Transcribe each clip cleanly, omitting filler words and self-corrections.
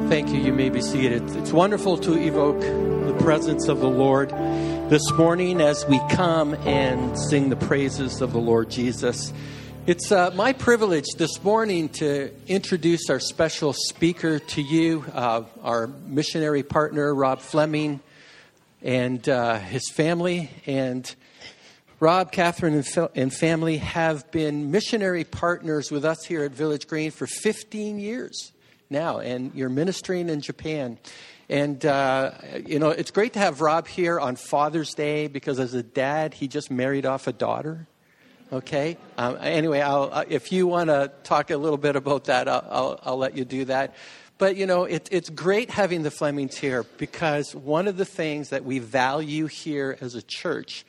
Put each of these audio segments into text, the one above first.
Thank you. You may be seated. It's wonderful to evoke the presence of the Lord this morning as we come and sing the praises of the Lord Jesus. It's my privilege this morning to introduce our special speaker to you, our missionary partner, Rob Fleming, and his family. And Rob, Catherine, and family have been missionary partners with us here at Village Green for 15 years now, and you're ministering in Japan. And, it's great to have Rob here on Father's Day because as a dad, he just married off a daughter. Okay. Anyway, if you want to talk a little bit about that, I'll let you do that. But, it's great having the Flemings here because one of the things that we value here as a church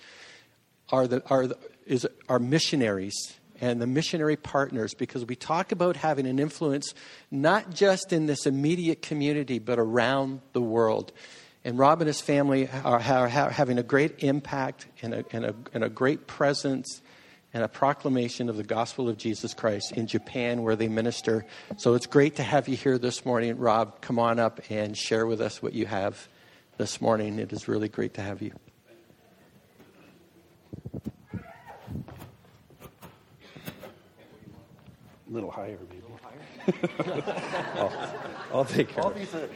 are missionaries and the missionary partners, because we talk about having an influence not just in this immediate community, but around the world. And Rob and his family are having a great impact and a great presence and a proclamation of the gospel of Jesus Christ in Japan where they minister. So it's great to have you here this morning. Rob, come on up and share with us what you have this morning. It is really great to have you. A little higher, maybe. I'll take care of it.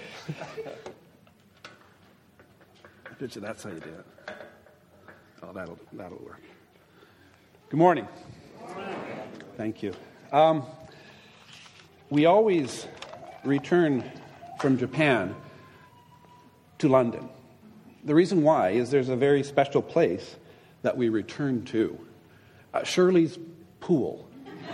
I bet you that's how you do it. Oh, that'll work. Good morning. Thank you. We always return from Japan to London. The reason why is there's a very special place that we return to, Shirley's Pool.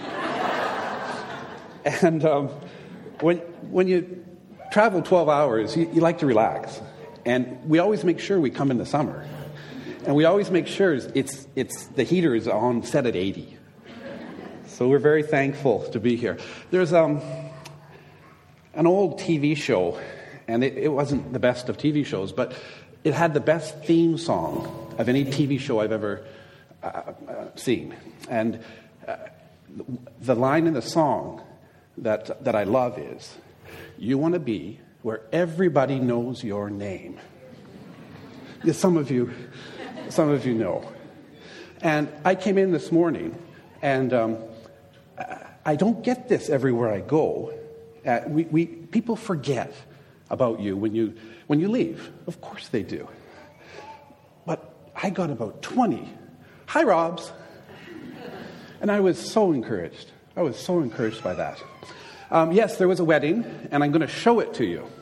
And when you travel 12 hours, you like to relax. And we always make sure we come in the summer. And we always make sure it's the heater is on set at 80. So we're very thankful to be here. There's an old TV show, and it wasn't the best of TV shows, but it had the best theme song of any TV show I've ever seen. And the line in the song that I love is, "You want to be where everybody knows your name." Yeah, some of you know. And I came in this morning, and I don't get this everywhere I go. People forget about you when you leave. Of course they do. But I got about 20 "Hi, Robs." And I was so encouraged. I was so encouraged by that. Yes, there was a wedding, and I'm going to show it to you.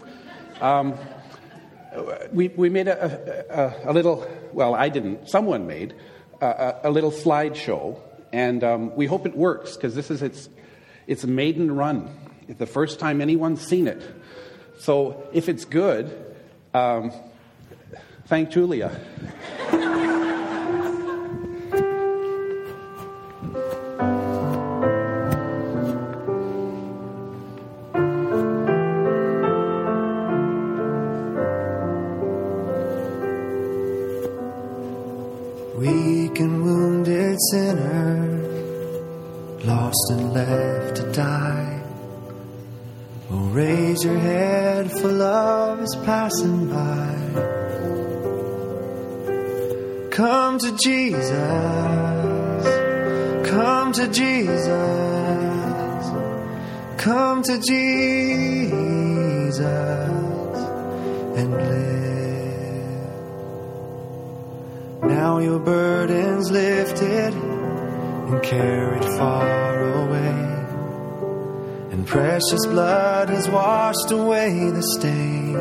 We made a little, well, I didn't, someone made a little slideshow, and we hope it works, because this is its maiden run. It's the first time anyone's seen it. So if it's good, thank Julia. Weak and wounded sinner, lost and left to die. Oh, raise your head, for love is passing by. Come to Jesus, come to Jesus, come to Jesus and live. Now your burden's lifted and carried far away, and precious blood has washed away the stain.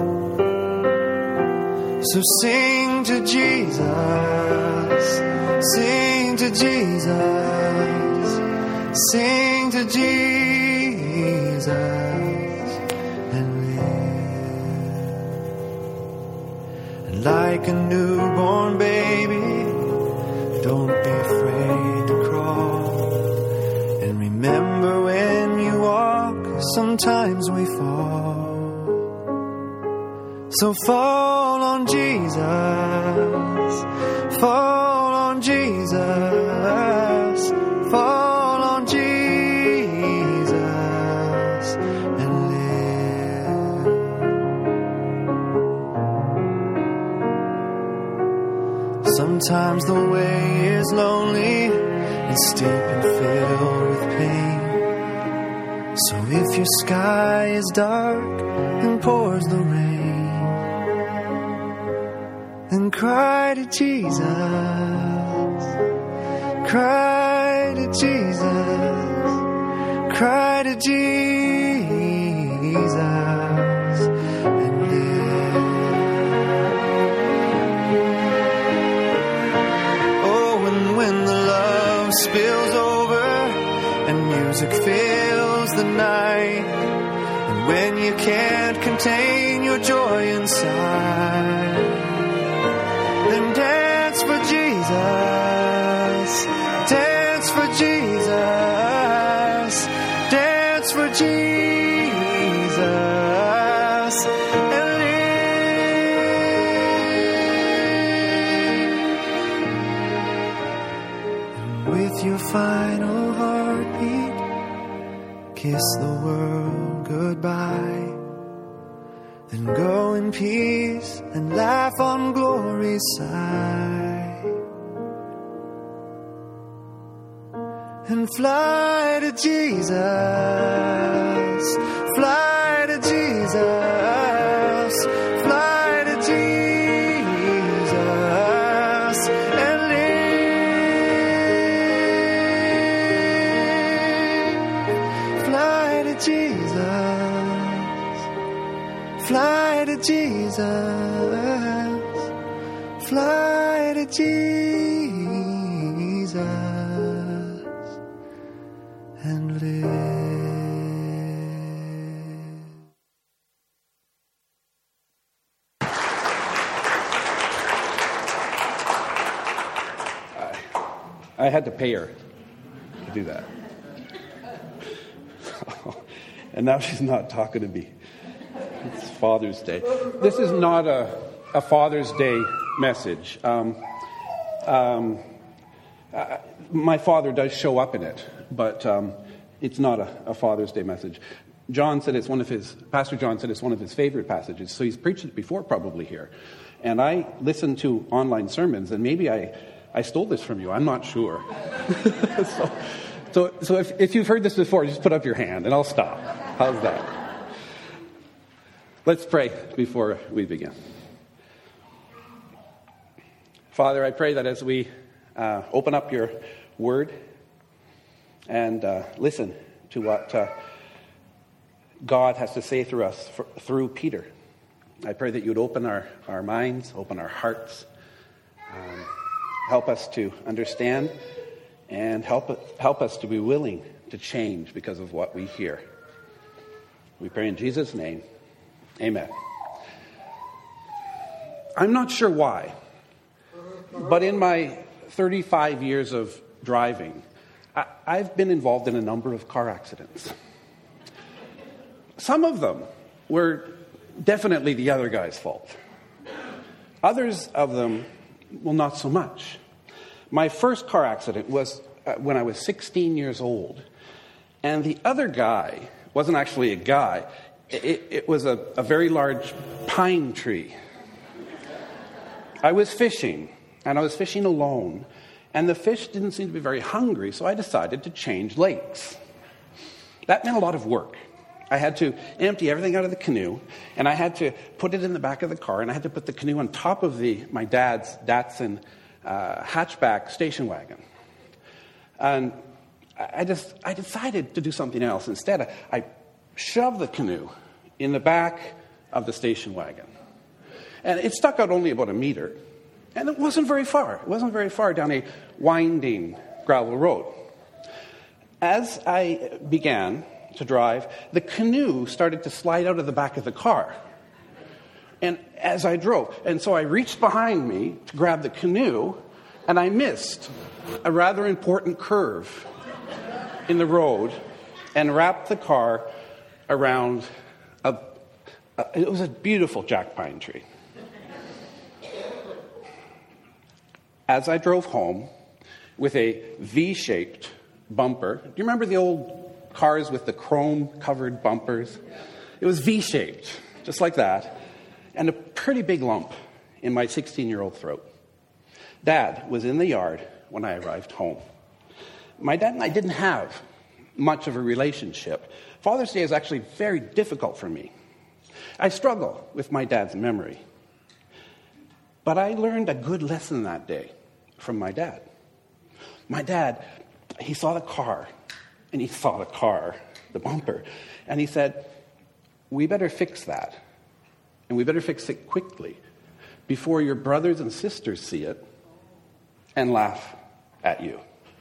So sing to Jesus, sing to Jesus, sing to Jesus and live. And like a newborn baby, don't be afraid to crawl. And remember, when you walk, sometimes we fall. So fall on Jesus, fall on Jesus, fall on Jesus and live. Sometimes the way is lonely and steep and filled with pain. So if your sky is dark and pours the rain, then cry to Jesus, cry to Jesus, cry to Jesus and live. Oh, and when the love spills over and music fills the night, and when you can't contain your joy inside, then dance for Jesus, dance for Jesus, dance for Jesus, and live. And with your final heartbeat, kiss the world goodbye. Then go in peace and laugh on glory's side. And fly to Jesus, fly to Jesus, fly to Jesus and live. Fly to Jesus, fly to Jesus, fly to Jesus and live. I had to pay her to do that. And now she's not talking to me. It's Father's Day. This is not a Father's Day message. My father does show up in it, but it's not a Father's Day message. Pastor John said it's one of his favorite passages, so he's preached it before probably here. And I listen to online sermons, and maybe I stole this from you. I'm not sure. So if you've heard this before, just put up your hand, and I'll stop. How's that? Let's pray before we begin. Father, I pray that as we open up your word and listen to what God has to say through us, through Peter, I pray that you would open our minds, open our hearts, help us to understand, and help us to be willing to change because of what we hear. We pray in Jesus' name. Amen. I'm not sure why, but in my 35 years of driving, I've been involved in a number of car accidents. Some of them were definitely the other guy's fault. Others of them, well, not so much. My first car accident was when I was 16 years old, and the other guy wasn't actually a guy. It was a very large pine tree. I was fishing, and I was fishing alone, and the fish didn't seem to be very hungry, so I decided to change lakes. That meant a lot of work. I had to empty everything out of the canoe, and I had to put it in the back of the car, and I had to put the canoe on top of my dad's Datsun hatchback station wagon. And I decided to do something else. Instead, I shoved the canoe in the back of the station wagon. And it stuck out only about a meter. And it wasn't very far. It wasn't very far down a winding gravel road. As I began to drive, the canoe started to slide out of the back of the car. And as I drove, and so I reached behind me to grab the canoe, and I missed a rather important curve in the road and wrapped the car around it was a beautiful jack pine tree. As I drove home with a V-shaped bumper, do you remember the old cars with the chrome-covered bumpers? It was V-shaped, just like that, and a pretty big lump in my 16-year-old throat. Dad was in the yard when I arrived home. My dad and I didn't have much of a relationship. Father's Day is actually very difficult for me. I struggle with my dad's memory. But I learned a good lesson that day from my dad. My dad, he saw the car, and he saw the bumper, and he said, "We better fix that, and we better fix it quickly before your brothers and sisters see it and laugh at you."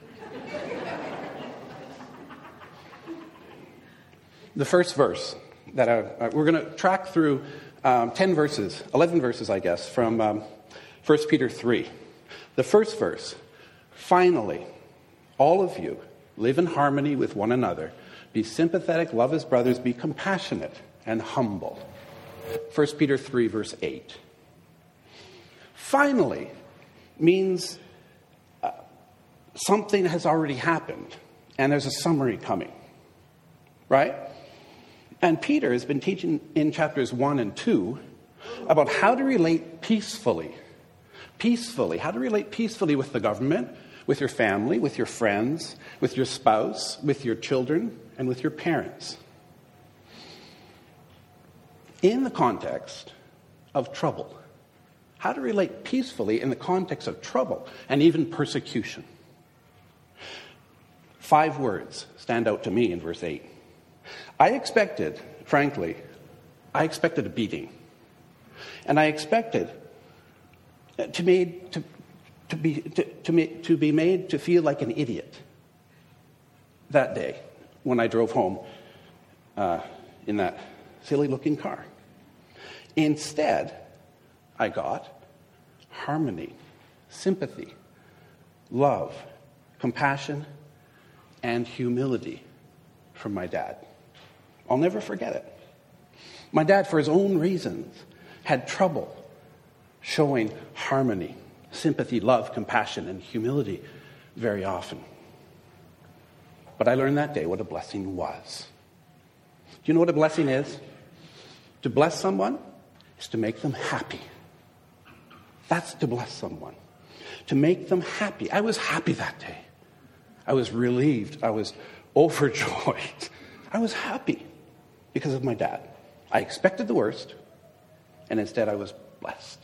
The first verse that we're going to track through 11 verses, I guess, from 1 Peter 3. The first verse, "Finally, all of you live in harmony with one another. Be sympathetic, love as brothers, be compassionate and humble." 1 Peter 3, verse 8. Finally means something has already happened, and there's a summary coming, right? And Peter has been teaching in chapters 1 and 2 about how to relate peacefully. How to relate peacefully with the government, with your family, with your friends, with your spouse, with your children, and with your parents. In the context of trouble. How to relate peacefully in the context of trouble and even persecution. 5 words stand out to me in verse 8. I expected a beating. And I expected to be made to feel like an idiot that day when I drove home in that silly-looking car. Instead, I got harmony, sympathy, love, compassion, and humility from my dad. I'll never forget it. My dad, for his own reasons, had trouble showing harmony, sympathy, love, compassion, and humility very often. But I learned that day what a blessing was. Do you know what a blessing is? To bless someone is to make them happy. That's to bless someone. To make them happy. I was happy that day. I was relieved. I was overjoyed. I was happy because of my dad. I expected the worst, and instead I was blessed.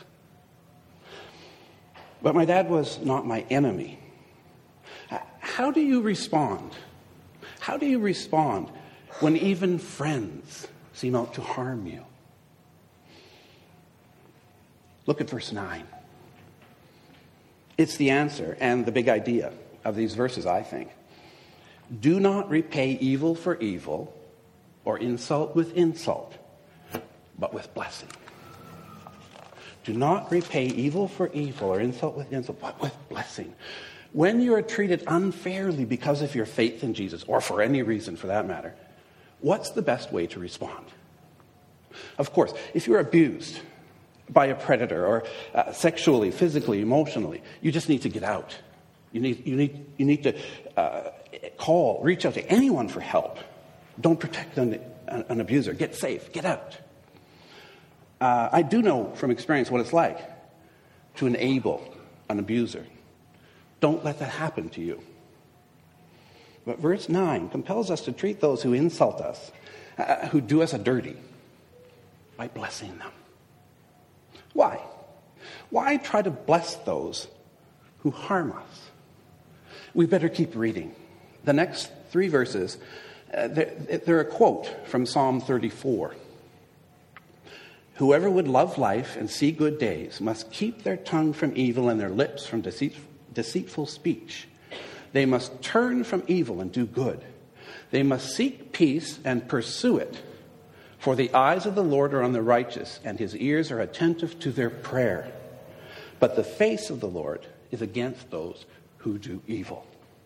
But my dad was not my enemy. How do you respond? How do you respond when even friends seem out to harm you? Look at verse 9. It's the answer and the big idea of these verses, I think. Do not repay evil for evil or insult with insult, but with blessing. Do not repay evil for evil or insult with insult, but with blessing. When you are treated unfairly because of your faith in Jesus, or for any reason for that matter, what's the best way to respond? Of course, if you're abused by a predator or sexually, physically, emotionally, you just need to get out. You need to reach out to anyone for help. Don't protect an abuser. Get safe. Get out. I do know from experience what it's like to enable an abuser. Don't let that happen to you. But verse 9 compels us to treat those who insult us, who do us a dirty, by blessing them. Why? Why try to bless those who harm us? We better keep reading. The next 3 verses, they're a quote from Psalm 34. Whoever would love life and see good days must keep their tongue from evil and their lips from deceitful speech. They must turn from evil and do good. They must seek peace and pursue it. For the eyes of the Lord are on the righteous, and his ears are attentive to their prayer. But the face of the Lord is against those who do evil.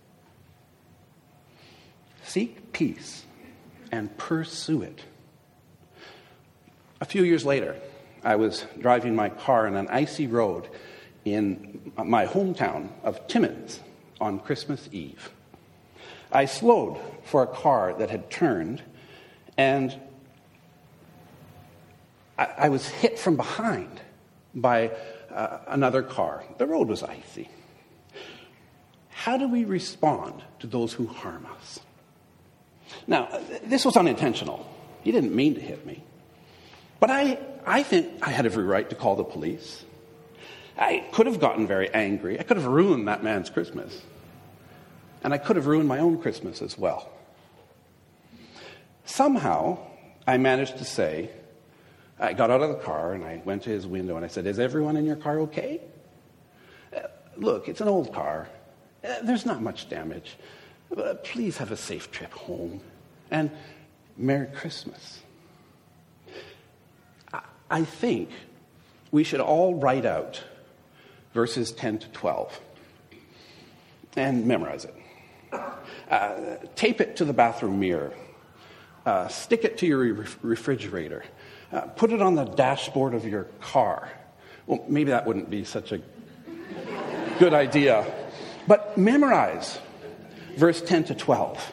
Seek peace and pursue it. A few years later, I was driving my car on an icy road in my hometown of Timmins on Christmas Eve. I slowed for a car that had turned, and I was hit from behind by another car. The road was icy. How do we respond to those who harm us? Now, this was unintentional. He didn't mean to hit me. But I think I had every right to call the police. I could have gotten very angry. I could have ruined that man's Christmas. And I could have ruined my own Christmas as well. Somehow, I managed to say, I got out of the car and I went to his window and I said, "Is everyone in your car okay? Look, it's an old car. There's not much damage. Please have a safe trip home. And Merry Christmas." I think we should all write out verses 10 to 12 and memorize it. Tape it to the bathroom mirror. Stick it to your refrigerator. Put it on the dashboard of your car. Well, maybe that wouldn't be such a good idea. But memorize verse 10 to 12.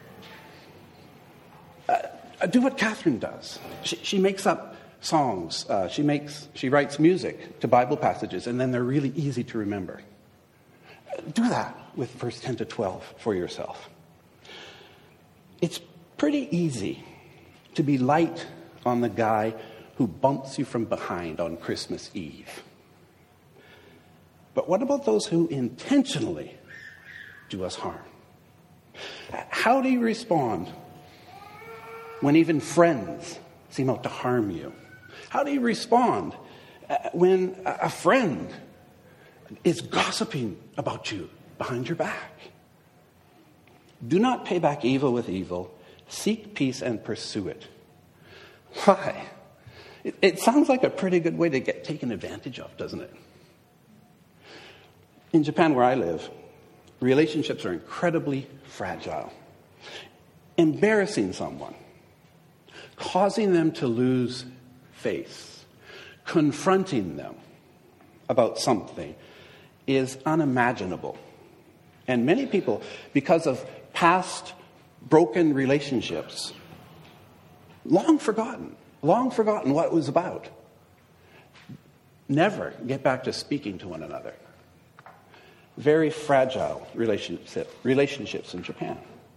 Do what Catherine does. She makes up songs. She writes music to Bible passages, and then they're really easy to remember. Do that with verse 10 to 12 for yourself. It's pretty easy to be light on the guy who bumps you from behind on Christmas Eve. But what about those who intentionally do us harm? How do you respond when even friends seem out to harm you? How do you respond when a friend is gossiping about you behind your back? Do not pay back evil with evil. Seek peace and pursue it. Why? It sounds like a pretty good way to get taken advantage of, doesn't it? In Japan, where I live, relationships are incredibly fragile. Embarrassing someone, causing them to lose face, confronting them about something is unimaginable. And many people, because of past broken relationships, long forgotten what it was about, never get back to speaking to one another. Very fragile relationships in Japan.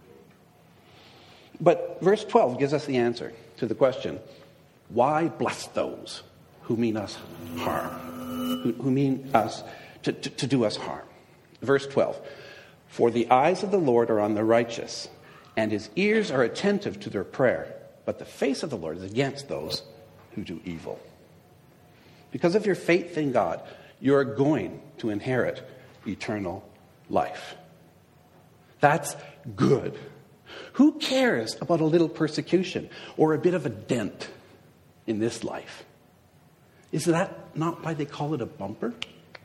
But verse 12 gives us the answer to the question, why bless those who mean us harm, who mean us to do us harm? Verse 12, for the eyes of the Lord are on the righteous, and his ears are attentive to their prayer, but the face of the Lord is against those who do evil. Because of your faith in God, you are going to inherit eternal life. That's good. Who cares about a little persecution or a bit of a dent in this life? Is that not why they call it a bumper?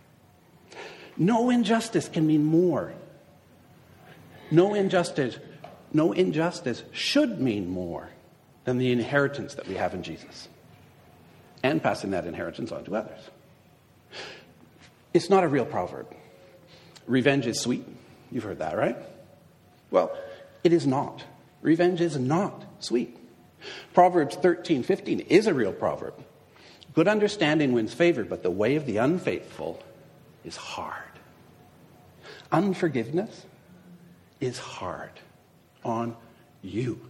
No injustice can mean more. No injustice should mean more than the inheritance that we have in Jesus, and passing that inheritance on to others. It's not a real proverb. Revenge is sweet. You've heard that, right? Well, it is not. Revenge is not sweet. Proverbs 13:15 is a real proverb. Good understanding wins favor, but the way of the unfaithful is hard. Unforgiveness is hard on you.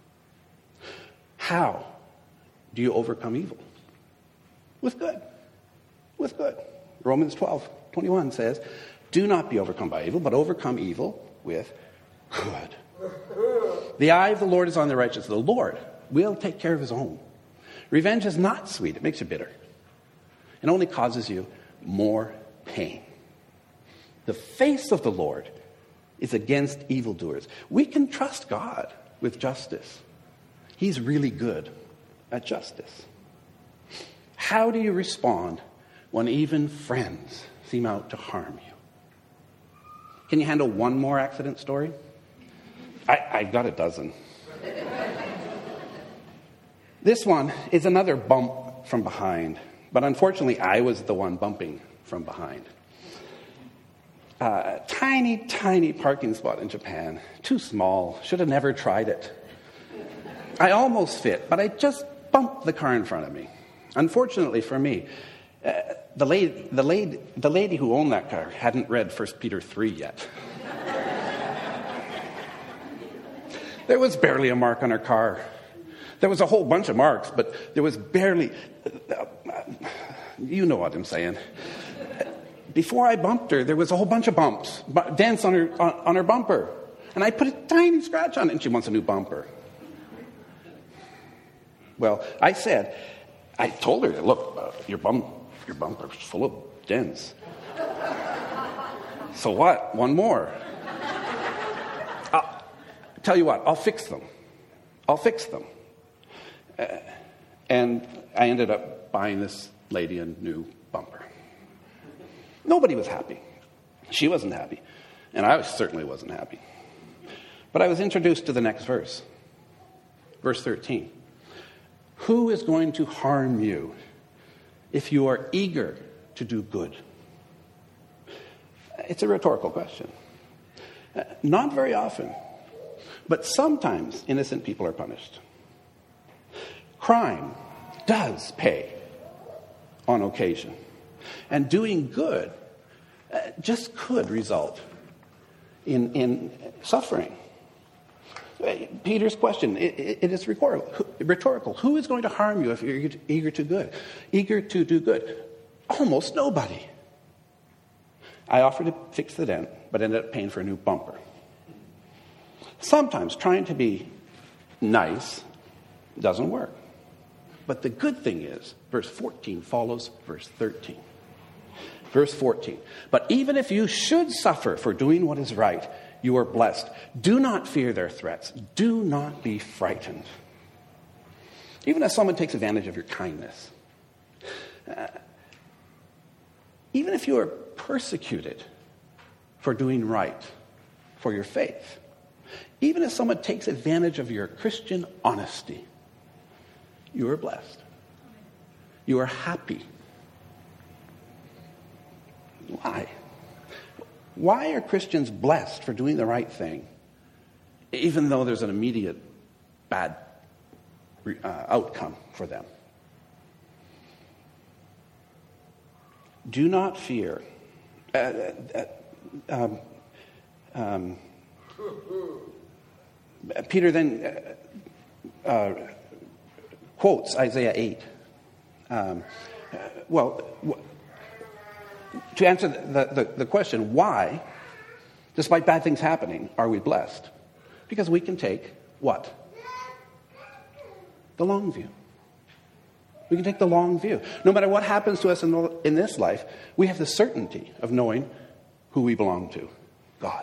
How do you overcome evil? With good. With good. Romans 12:21 says, do not be overcome by evil, but overcome evil with good. The eye of the Lord is on the righteous. The Lord will take care of his own. Revenge is not sweet. It makes you bitter. It only causes you more pain. The face of the Lord is against evildoers. We can trust God with justice. He's really good at justice. How do you respond when even friends seem out to harm you? Can you handle one more accident story? I've got a dozen. This one is another bump from behind, but unfortunately I was the one bumping from behind. Tiny, tiny parking spot in Japan. Too small. Should have never tried it. I almost fit, but I just bumped the car in front of me. Unfortunately for me, The lady who owned that car hadn't read 1 Peter 3 yet. There was barely a mark on her car. There was a whole bunch of marks, but there was barely... you know what I'm saying. Before I bumped her, there was a whole bunch of bumps, dents on her bumper. And I put a tiny scratch on it, and she wants a new bumper. Well, I told her, look, your bumper's full of dents. So what? One more. Tell you what, I'll fix them. And I ended up buying this lady a new bumper. Nobody was happy. She wasn't happy. And I certainly wasn't happy. But I was introduced to the next verse. Verse 13. Who is going to harm you if you are eager to do good? It's a rhetorical question. Not very often, but sometimes innocent people are punished. Crime does pay on occasion. And doing good just could result in suffering. Peter's question, it is rhetorical. Who is going to harm you if you're eager to do good? Almost nobody. I offered to fix the dent, but ended up paying for a new bumper. Sometimes trying to be nice doesn't work. But the good thing is, verse 14 follows verse 13. Verse 14. But even if you should suffer for doing what is right, you are blessed. Do not fear their threats. Do not be frightened. Even if someone takes advantage of your kindness. Even if you are persecuted for doing right, for your faith. Even if someone takes advantage of your Christian honesty, you are blessed. You are happy. Why? Why are Christians blessed for doing the right thing, even though there's an immediate bad outcome for them? Do not fear. Peter then quotes Isaiah 8. To answer the question, why, despite bad things happening, are we blessed? Because we can take what? The long view. We can take the long view. No matter what happens to us in this life, we have the certainty of knowing who we belong to. God.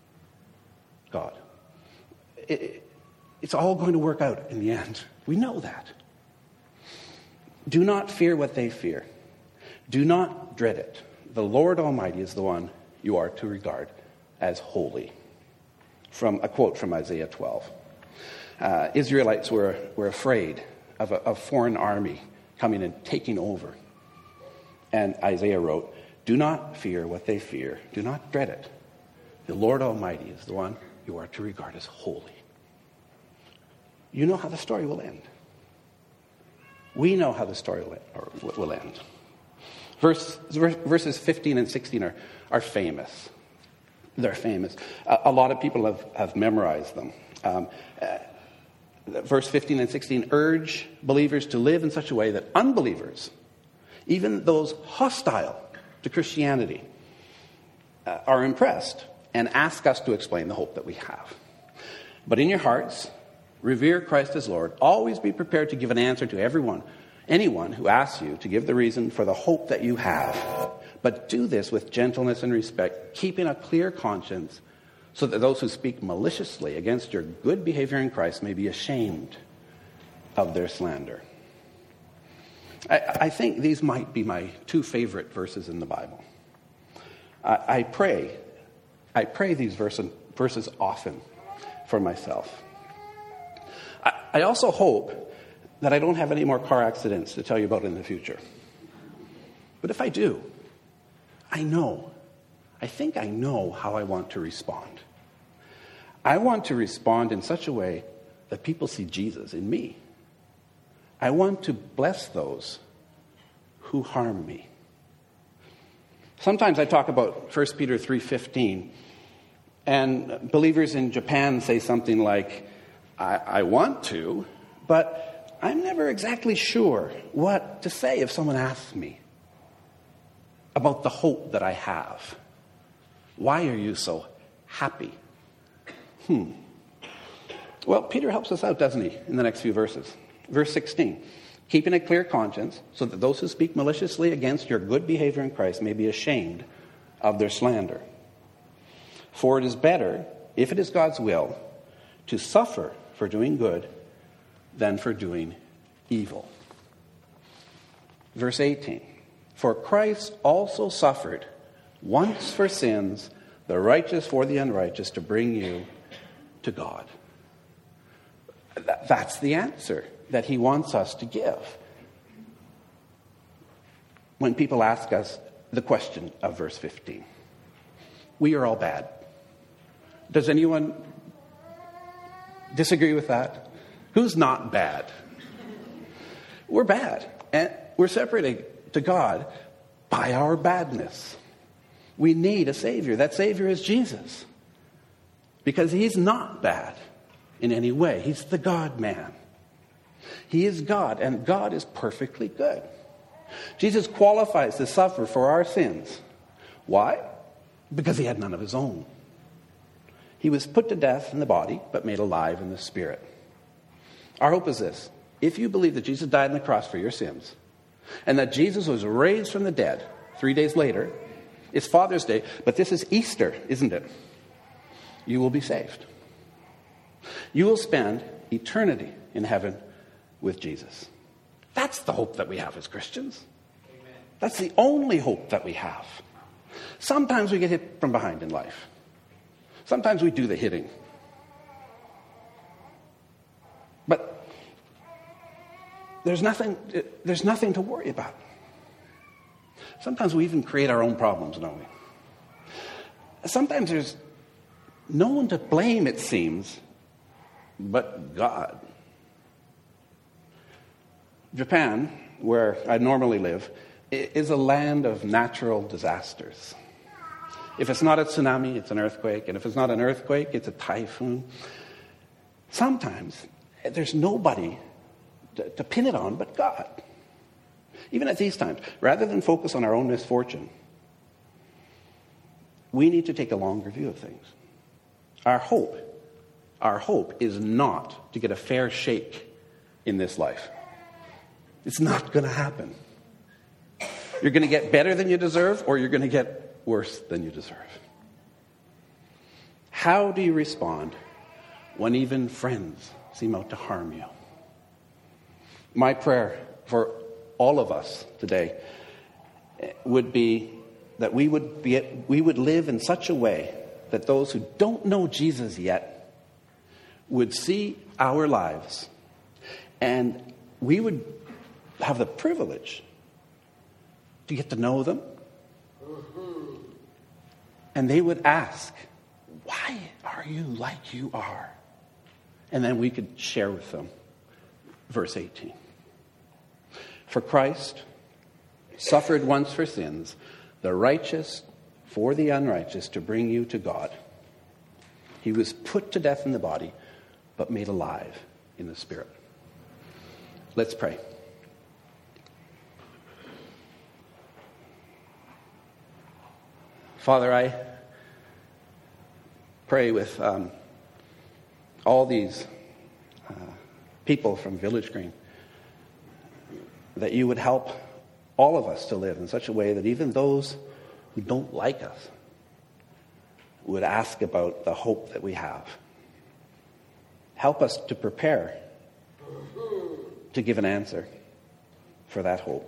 It's all going to work out in the end. We know that. Do not fear what they fear. Do not dread it. The Lord Almighty is the one you are to regard as holy. From a quote from Isaiah 12. Israelites were afraid of a foreign army coming and taking over. And Isaiah wrote, do not fear what they fear. Do not dread it. The Lord Almighty is the one you are to regard as holy. You know how the story will end. We know how the story will end. Verses 15 and 16 are famous. They're famous. A lot of people have memorized them. Verse 15 and 16 urge believers to live in such a way that unbelievers, even those hostile to Christianity, are impressed and ask us to explain the hope that we have. But in your hearts, revere Christ as Lord. Always be prepared to give an answer to anyone who asks you to give the reason for the hope that you have. But do this with gentleness and respect, keeping a clear conscience, so that those who speak maliciously against your good behavior in Christ may be ashamed of their slander. I think these might be my two favorite verses in the Bible. I pray these verses often for myself. I also hope that I don't have any more car accidents to tell you about in the future. But if I do, I think I know how I want to respond. I want to respond in such a way that people see Jesus in me. I want to bless those who harm me. Sometimes I talk about 1 Peter 3:15, and believers in Japan say something like, I want to, but I'm never exactly sure what to say if someone asks me about the hope that I have. Why are you so happy? Well, Peter helps us out, doesn't he, in the next few verses. Verse 16, keeping a clear conscience so that those who speak maliciously against your good behavior in Christ may be ashamed of their slander. For it is better, if it is God's will, to suffer for doing good than for doing evil. Verse 18, for Christ also suffered once for sins, the righteous for the unrighteous, to bring you to God. That's the answer that he wants us to give. When people ask us the question of verse 15, we are all bad. Does anyone disagree with that? Who's not bad? We're bad, and we're separated to God by our badness. We need a Savior. That Savior is Jesus, because he's not bad in any way. He's the God-man. He is God, and God is perfectly good. Jesus qualifies to suffer for our sins. Why? Because he had none of his own. He was put to death in the body, but made alive in the spirit. Our hope is this. If you believe that Jesus died on the cross for your sins, and that Jesus was raised from the dead 3 days later, it's Father's Day, but this is Easter, isn't it? You will be saved. You will spend eternity in heaven with Jesus. That's the hope that we have as Christians. Amen. That's the only hope that we have. Sometimes we get hit from behind in life. Sometimes we do the hitting. But there's nothing to worry about. Sometimes we even create our own problems, don't we? Sometimes there's no one to blame, it seems, but God. Japan, where I normally live, is a land of natural disasters. If it's not a tsunami, it's an earthquake. And if it's not an earthquake, it's a typhoon. Sometimes there's nobody to pin it on but God. Even at these times, rather than focus on our own misfortune, we need to take a longer view of things. Our hope is not to get a fair shake in this life. It's not going to happen. You're going to get better than you deserve, or you're going to get worse than you deserve. How do you respond when even friends seem out to harm you? My prayer for all of us today would be that we would live in such a way that those who don't know Jesus yet would see our lives, and we would have the privilege to get to know them. And they would ask, why are you like you are? And then we could share with them verse 18. For Christ suffered once for sins, the righteous for the unrighteous, to bring you to God. He was put to death in the body, but made alive in the spirit. Let's pray. Father, I pray with all these people from Village Green that you would help all of us to live in such a way that even those who don't like us would ask about the hope that we have. Help us to prepare to give an answer for that hope.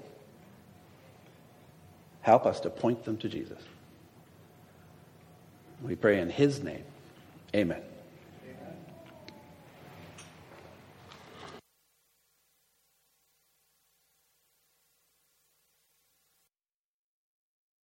Help us to point them to Jesus. We pray in his name. Amen.